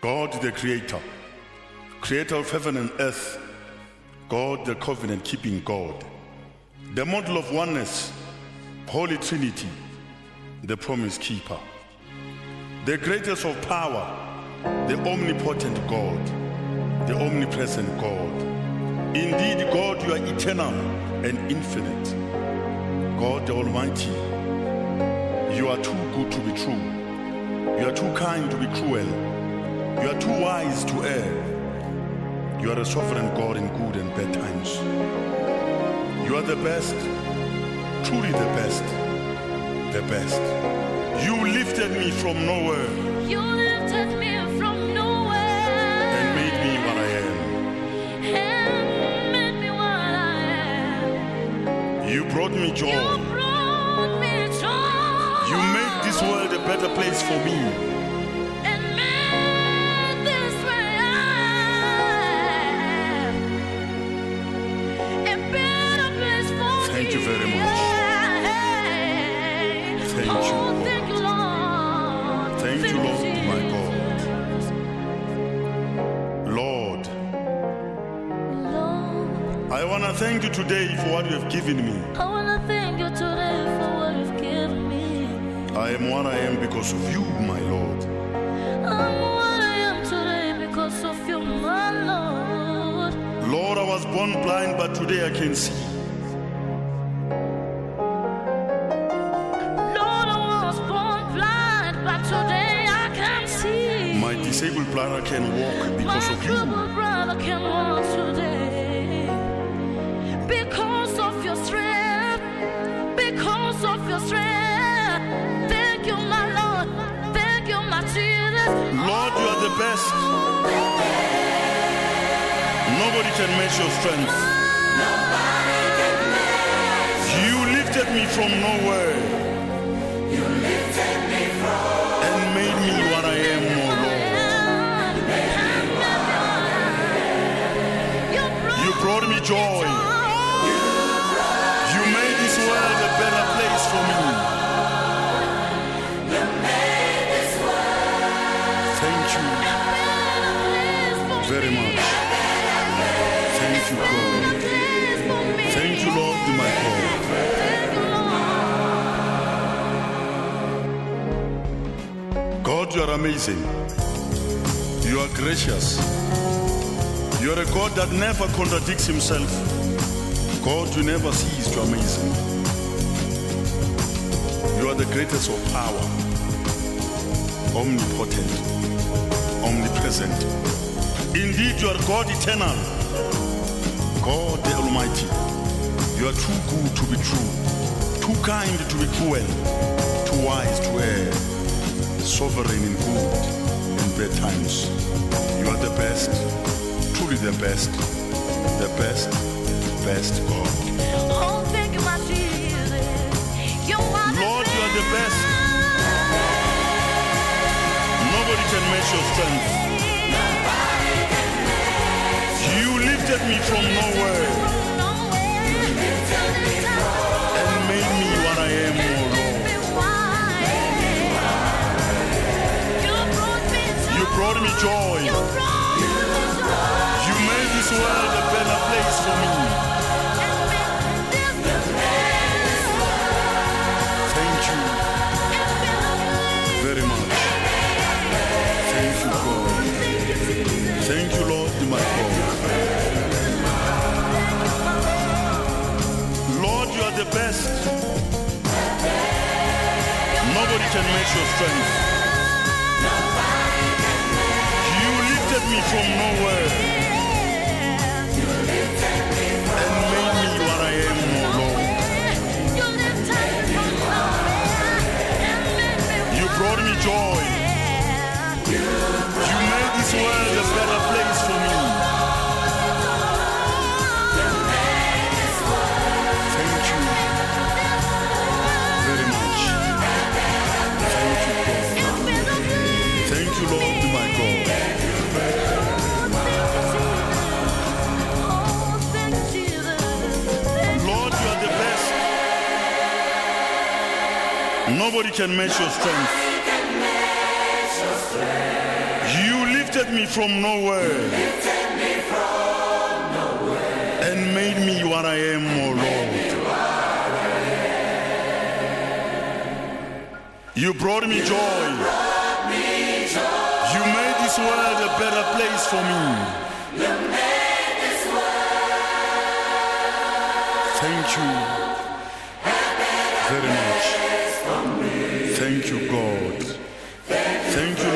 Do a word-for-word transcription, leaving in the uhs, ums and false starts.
God the Creator, Creator of heaven and earth, God the covenant-keeping God, the model of oneness, Holy Trinity, the promise keeper, the greatest of power, the omnipotent God, the omnipresent God. Indeed, God, you are eternal and infinite. God the Almighty, you are too good to be true. You are too kind to be cruel. You are too wise to err. You are a sovereign God in good and bad times. You are the best, truly the best, the best. You lifted me from nowhere. You lifted me from nowhere and made me what I am. And made me what I am. You brought me joy. You brought me joy. You made this world a better place for me. And made this world a better place for me. Thank you very much. Thank you. Oh, thank you, Lord. Thank you, Lord, my God. Lord, Lord, I want to thank you today for what you have given me. I want to thank you today for what you've given me. I am what I am because of you, my Lord. I'm what I am today because of you, my Lord. Lord, I was born blind, but today I can see. Lord, I was born blind, but today I can see. My disabled brother can walk because My of you. crippled brother can walk today because of your strength, because of your strength. Thank you, my Lord. Thank you, my Jesus. Lord, you are the best. Nobody can match your strength. You lifted me from nowhere. You lifted me from and made me what I am, oh Lord. You brought me joy. You made this world a better place for me. You made this world Thank you very much. Thank you, God. Thank you, Lord, my God. God, you are amazing. You are gracious. You are a God that never contradicts himself. God, you never cease to amaze me. You are the greatest of power, omnipotent, omnipresent. Indeed, you are God eternal, God the Almighty. You are too good to be true, too kind to be cruel, too wise to err, sovereign in good and bad times. You are the best, truly the best, the best, best God. Oh, thank you, my Jesus. You are the Lord, you are the best. Nobody can match your strength. You lifted me from nowhere and made me what I am, oh Lord. You brought me joy. You made this world a better place for me. Thank you very much. Thank you, God. Thank you, Lord, my God. Lord, you are the best. Nobody can match your strength. You lifted me from nowhere and made me what I am, oh Lord. You brought me joy. You made this world a better place for me. Thank you very much. Thank you, God. Thank you, Lord, my God. Lord, you are the best. Nobody can match your strength. You lifted me from nowhere. And made me what I am, O Lord. You brought me joy. You made this world a better place for me. Thank you very much. Thank you, God. Thank you,